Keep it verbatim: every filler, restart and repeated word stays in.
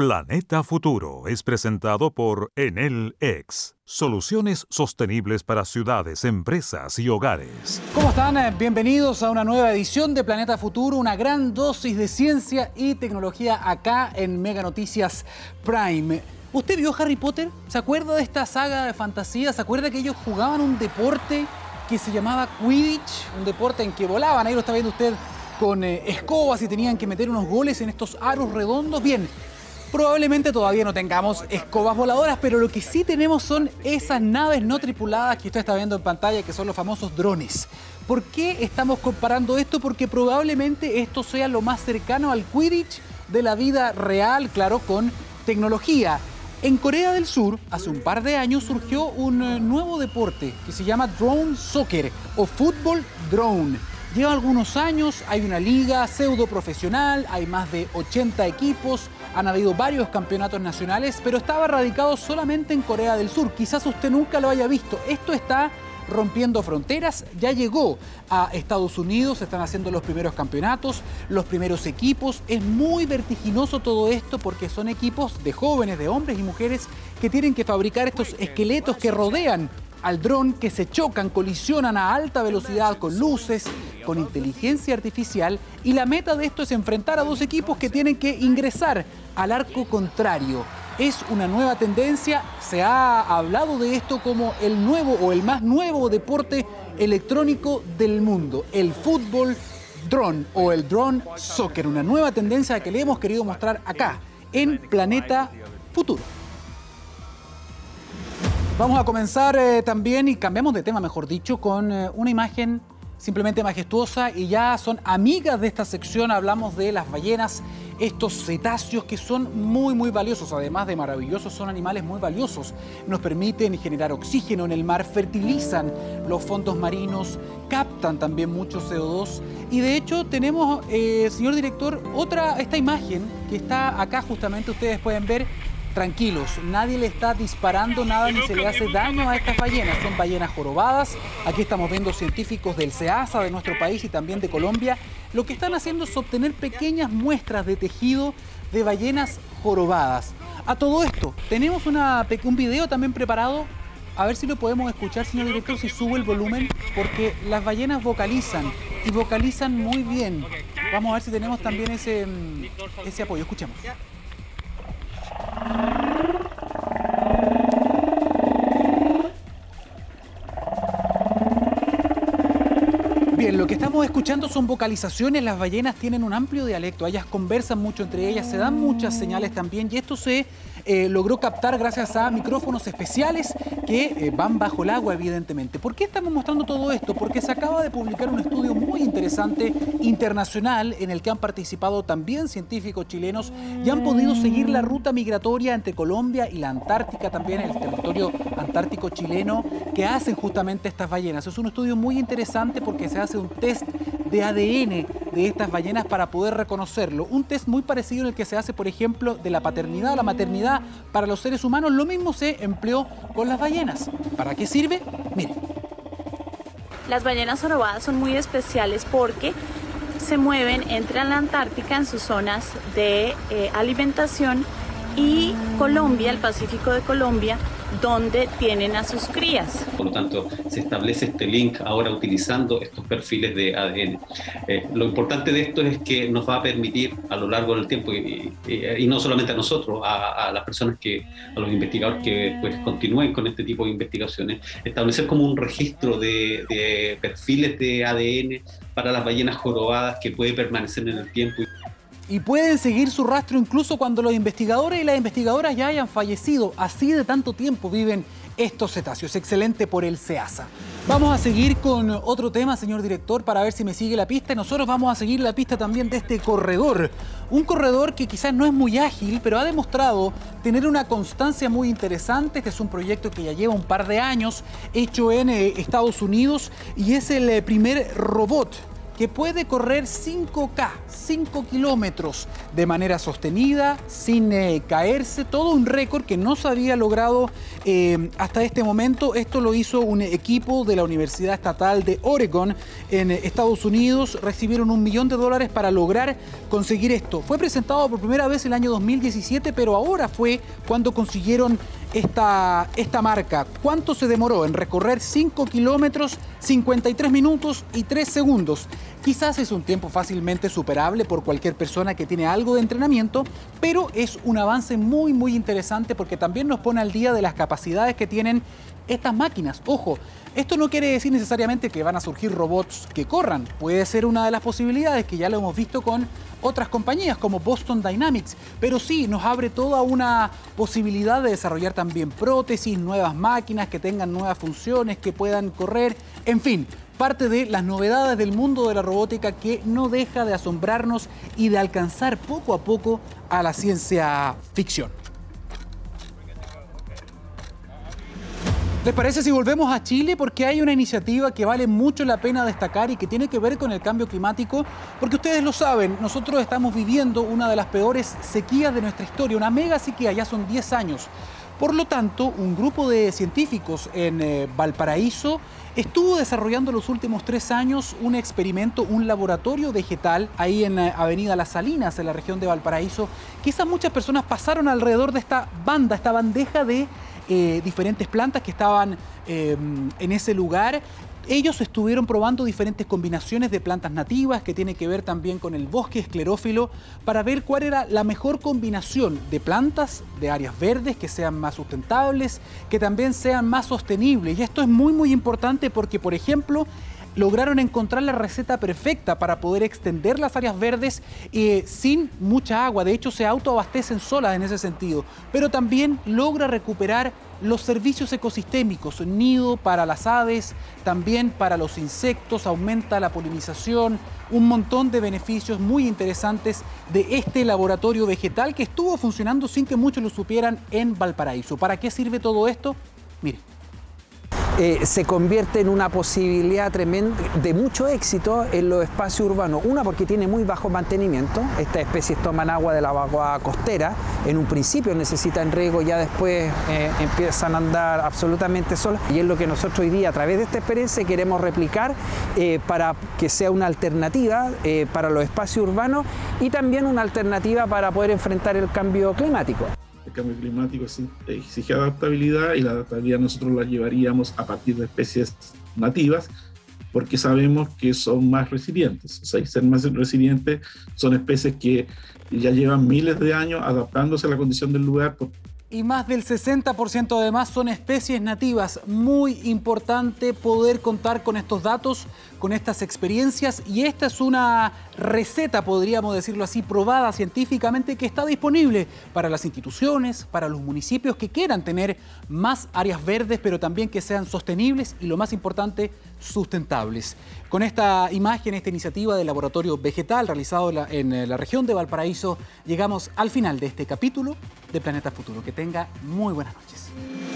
Planeta Futuro es presentado por Enel X, soluciones sostenibles para ciudades, empresas y hogares. ¿Cómo están? Bienvenidos a una nueva edición de Planeta Futuro, una gran dosis de ciencia y tecnología acá en Mega Noticias Prime. ¿Usted vio Harry Potter? ¿Se acuerda de esta saga de fantasía? ¿Se acuerda que ellos jugaban un deporte que se llamaba Quidditch? Un deporte en que volaban, ahí lo está viendo usted, con eh, escobas y tenían que meter unos goles en estos aros redondos. Bien, probablemente todavía no tengamos escobas voladoras, pero lo que sí tenemos son esas naves no tripuladas que usted está viendo en pantalla, que son los famosos drones. ¿Por qué estamos comparando esto? Porque probablemente esto sea lo más cercano al Quidditch de la vida real, claro, con tecnología. En Corea del Sur, hace un par de años, surgió un nuevo deporte que se llama Drone Soccer o fútbol drone. Lleva algunos años, hay una liga pseudo profesional, hay más de ochenta equipos, han habido varios campeonatos nacionales, pero estaba radicado solamente en Corea del Sur. Quizás usted nunca lo haya visto. Esto está rompiendo fronteras, ya llegó a Estados Unidos, se están haciendo los primeros campeonatos, los primeros equipos. Es muy vertiginoso todo esto porque son equipos de jóvenes, de hombres y mujeres que tienen que fabricar estos esqueletos que rodean al dron, que se chocan, colisionan a alta velocidad con luces, con inteligencia artificial, y la meta de esto es enfrentar a dos equipos que tienen que ingresar al arco contrario. Es una nueva tendencia, se ha hablado de esto como el nuevo o el más nuevo deporte electrónico del mundo, el fútbol drone o el drone soccer, una nueva tendencia que le hemos querido mostrar acá en Planeta Futuro. Vamos a comenzar eh, también, y cambiamos de tema, mejor dicho, con eh, una imagen simplemente majestuosa, y ya son amigas de esta sección. Hablamos de las ballenas, estos cetáceos que son muy, muy valiosos. Además de maravillosos, son animales muy valiosos. Nos permiten generar oxígeno en el mar, fertilizan los fondos marinos, captan también mucho C O dos. Y de hecho tenemos, eh, señor director, otra, esta imagen que está acá justamente, ustedes pueden ver. Tranquilos, nadie le está disparando nada ni se le hace daño a estas ballenas. Son ballenas jorobadas. Aquí estamos viendo científicos del SEASA de nuestro país y también de Colombia. Lo que están haciendo es obtener pequeñas muestras de tejido de ballenas jorobadas. A todo esto, tenemos una, un video también preparado. A ver si lo podemos escuchar, señor director, si sube el volumen, porque las ballenas vocalizan y vocalizan muy bien. Vamos a ver si tenemos también ese, ese apoyo. Escuchemos. Bien, lo que estamos escuchando son vocalizaciones. Las ballenas tienen un amplio dialecto, ellas conversan mucho entre ellas, se dan muchas señales también, y esto se eh, logró captar gracias a micrófonos especiales que eh, van bajo el agua, evidentemente. ¿Por qué estamos mostrando todo esto? Porque se acaba de publicar un estudio muy interesante internacional en el que han participado también científicos chilenos y han podido seguir la ruta migratoria entre Colombia y la Antártica, también el territorio antártico chileno, que hacen justamente estas ballenas. Es un estudio muy interesante porque se hace un test de A D N de estas ballenas para poder reconocerlo. Un test muy parecido en el que se hace, por ejemplo, de la paternidad o la maternidad para los seres humanos. Lo mismo se empleó con las ballenas. ¿Para qué sirve? Miren. Las ballenas jorobadas son muy especiales porque se mueven entre la Antártica en sus zonas de eh, alimentación y Colombia, el Pacífico de Colombia, donde tienen a sus crías. Por lo tanto, se establece este link ahora utilizando estos perfiles de A D N. Eh, lo importante de esto es que nos va a permitir a lo largo del tiempo, y, y, y no solamente a nosotros, a, a las personas que, a los investigadores que pues, continúen con este tipo de investigaciones, establecer como un registro de, de perfiles de A D N para las ballenas jorobadas que puede permanecer en el tiempo. Y pueden seguir su rastro incluso cuando los investigadores y las investigadoras ya hayan fallecido. Así de tanto tiempo viven estos cetáceos. Excelente por el SEASA. Vamos a seguir con otro tema, señor director, para ver si me sigue la pista. Y nosotros vamos a seguir la pista también de este corredor. Un corredor que quizás no es muy ágil, pero ha demostrado tener una constancia muy interesante. Este es un proyecto que ya lleva un par de años, hecho en eh, Estados Unidos, y es el eh, primer robot que puede correr cinco K, cinco kilómetros de manera sostenida, sin eh, caerse. Todo un récord que no se había logrado eh, hasta este momento. Esto lo hizo un equipo de la Universidad Estatal de Oregon en Estados Unidos. Recibieron un millón de dólares para lograr conseguir esto. Fue presentado por primera vez el año dos mil diecisiete, pero ahora fue cuando consiguieron esta, esta marca. ¿Cuánto se demoró en recorrer cinco kilómetros? cincuenta y tres minutos y tres segundos. Quizás es un tiempo fácilmente superable por cualquier persona que tiene algo de entrenamiento, pero es un avance muy, muy interesante porque también nos pone al día de las capacidades que tienen estas máquinas. Ojo, esto no quiere decir necesariamente que van a surgir robots que corran. Puede ser una de las posibilidades que ya lo hemos visto con otras compañías como Boston Dynamics, pero sí nos abre toda una posibilidad de desarrollar también prótesis, nuevas máquinas que tengan nuevas funciones, que puedan correr, en fin, parte de las novedades del mundo de la robótica que no deja de asombrarnos y de alcanzar poco a poco a la ciencia ficción. ¿Les parece si volvemos a Chile? Porque hay una iniciativa que vale mucho la pena destacar y que tiene que ver con el cambio climático, porque ustedes lo saben, nosotros estamos viviendo una de las peores sequías de nuestra historia, una mega sequía, ya son diez años. Por lo tanto, un grupo de científicos en eh, Valparaíso estuvo desarrollando los últimos tres años un experimento, un laboratorio vegetal ahí en eh, Avenida Las Salinas, en la región de Valparaíso. Quizás muchas personas pasaron alrededor de esta banda, esta bandeja de eh, diferentes plantas que estaban eh, en ese lugar. Ellos estuvieron probando diferentes combinaciones de plantas nativas que tiene que ver también con el bosque esclerófilo para ver cuál era la mejor combinación de plantas, de áreas verdes que sean más sustentables, que también sean más sostenibles. Y esto es muy muy importante porque, por ejemplo, lograron encontrar la receta perfecta para poder extender las áreas verdes eh, sin mucha agua. De hecho, se autoabastecen solas en ese sentido. Pero también logra recuperar los servicios ecosistémicos, nido para las aves, también para los insectos, aumenta la polinización, un montón de beneficios muy interesantes de este laboratorio vegetal que estuvo funcionando sin que muchos lo supieran en Valparaíso. ¿Para qué sirve todo esto? Mire. Eh, se convierte en una posibilidad tremenda de mucho éxito en los espacios urbanos. Una, porque tiene muy bajo mantenimiento. Estas especies toman agua de la agua costera. En un principio necesitan riego, ya después eh, empiezan a andar absolutamente solas. Y es lo que nosotros hoy día, a través de esta experiencia, queremos replicar eh, para que sea una alternativa eh, para los espacios urbanos y también una alternativa para poder enfrentar el cambio climático. El cambio climático exige adaptabilidad y la adaptabilidad nosotros la llevaríamos a partir de especies nativas porque sabemos que son más resilientes. O sea, y ser más resilientes son especies que ya llevan miles de años adaptándose a la condición del lugar. Y más del sesenta por ciento además son especies nativas. Muy importante poder contar con estos datos, con estas experiencias, y esta es una receta, podríamos decirlo así, probada científicamente, que está disponible para las instituciones, para los municipios que quieran tener más áreas verdes, pero también que sean sostenibles y, lo más importante, sustentables. Con esta imagen, esta iniciativa del laboratorio vegetal realizado en la, en la región de Valparaíso, llegamos al final de este capítulo de Planeta Futuro. Que tenga muy buenas noches.